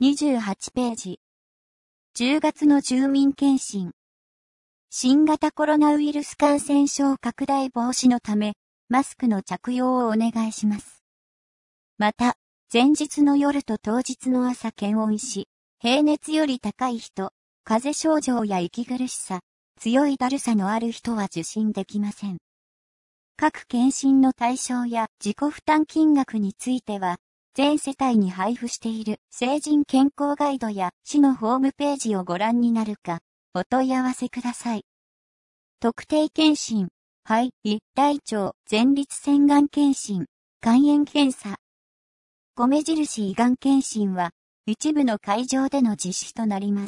28ページ。10月の住民検診。新型コロナウイルス感染症拡大防止のため、マスクの着用をお願いします。また、前日の夜と当日の朝検温し、平熱より高い人、風邪症状や息苦しさ、強いだるさのある人は受診できません。各検診の対象や自己負担金額については、全世帯に配布している成人健康ガイドや市のホームページをご覧になるか、お問い合わせください。特定健診、肺、胃、大腸、前立腺がん検診、肝炎検査。米印胃がん検診は、一部の会場での実施となります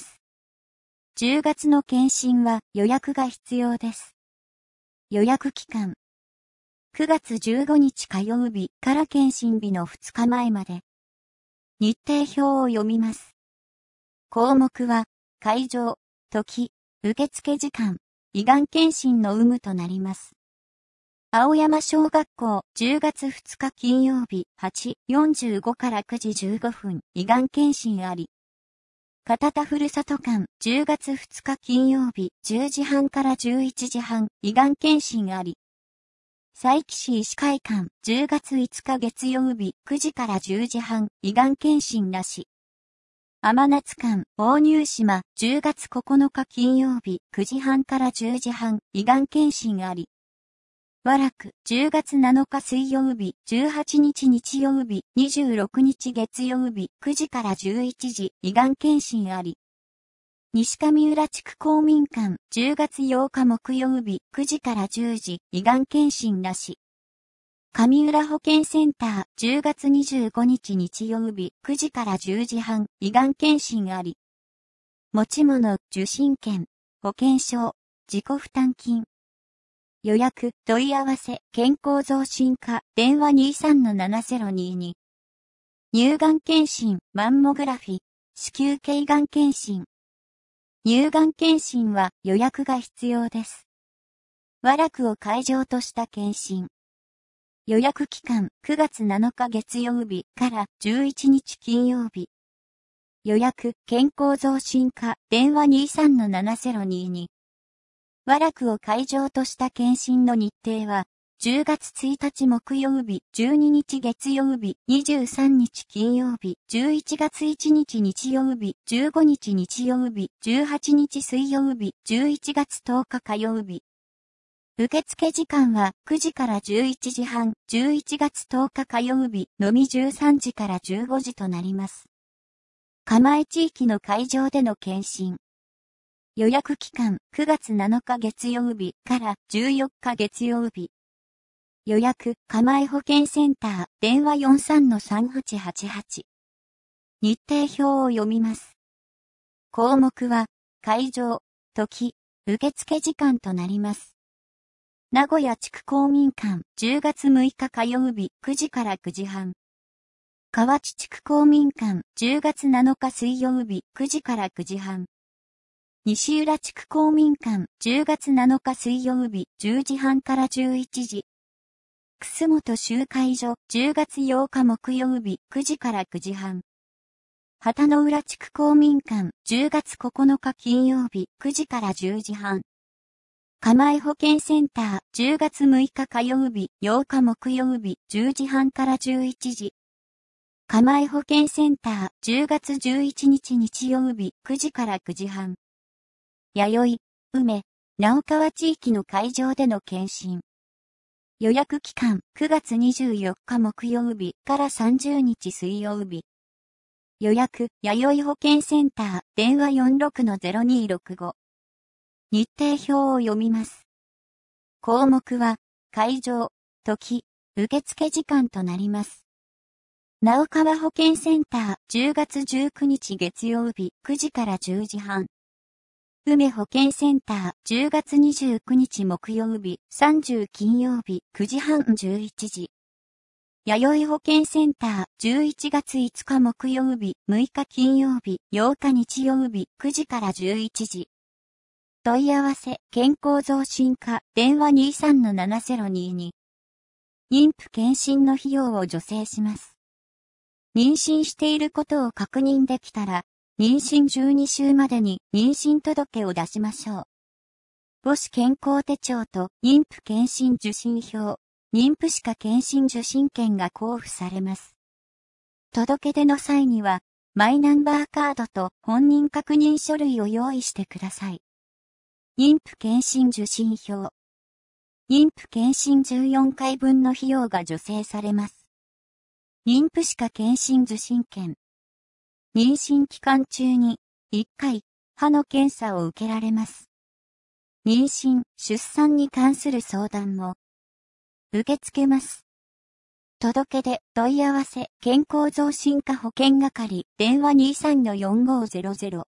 。10月の検診は予約が必要です。予約期間。9月15日火曜日から検診日の2日前まで。日程表を読みます。項目は、会場、時、受付時間、胃がん検診の有無となります。青山小学校10月2日金曜日8:45から9時15分胃がん検診あり。片田ふるさと館10月2日金曜日10時半から11時半胃がん検診あり。佐伯市医師会館10月5日月曜日9時から10時半胃がん検診なし。甘夏館大入島10月9日金曜日9時半から10時半胃がん検診あり。和楽10月7日水曜日18日日曜日26日月曜日9時から11時胃がん検診あり。西上浦地区公民館10月8日木曜日9時から10時胃がん検診なし。上浦保健センター10月25日日曜日9時から10時半胃がん検診あり。持ち物受診券保険証自己負担金予約問い合わせ健康増進課電話 23-7022 乳がん検診マンモグラフィ子宮頸がん検診乳がん検診は予約が必要です。和楽を会場とした検診。予約期間9月7日月曜日から11日金曜日。予約健康増進課電話 23-7022 和楽を会場とした検診の日程は10月1日木曜日12日月曜日23日金曜日11月1日日曜日15日日曜日18日水曜日11月10日火曜日。受付時間は9時から11時半11月10日火曜日のみ13時から15時となります。蒲江地域の会場での検診。予約期間9月7日月曜日から14日月曜日。予約、蒲江保健センター、電話 43-3888。日程表を読みます。項目は、会場、時、受付時間となります。名古屋地区公民館、10月6日火曜日、9時から9時半。河内地区公民館、10月7日水曜日、9時から9時半。西浦地区公民館、10月7日水曜日、10時半から11時。楠本集会所、10月8日木曜日、9時から9時半。旗の浦地区公民館、10月9日金曜日、9時から10時半。蒲江保健センター、10月6日火曜日、8日木曜日、10時半から11時。蒲江保健センター、10月11日日曜日、9時から9時半。弥生、梅、直川地域の会場での検診。予約期間9月24日木曜日から30日水曜日。予約、弥生保健センター、電話 46-0265。日程表を読みます。項目は、会場、時、受付時間となります。直川保健センター、10月19日月曜日、9時から10時半。梅保健センター、10月29日木曜日、30金曜日、9時半11時。弥生保健センター、11月5日木曜日、6日金曜日、8日日曜日、9時から11時。問い合わせ、健康増進課、電話 23-7022。妊婦検診の費用を助成します。 妊娠していることを確認できたら、妊娠12週までに妊娠届を出しましょう。母子健康手帳と妊婦健診受診票、妊婦歯科健診受診券が交付されます。届け出の際には、マイナンバーカードと本人確認書類を用意してください。妊婦健診受診票。妊婦健診14回分の費用が助成されます。妊婦歯科健診受診券。妊娠期間中に1回歯の検査を受けられます。妊娠・出産に関する相談も受け付けます。届け出、問い合わせ、健康増進課保険係、電話 23-4500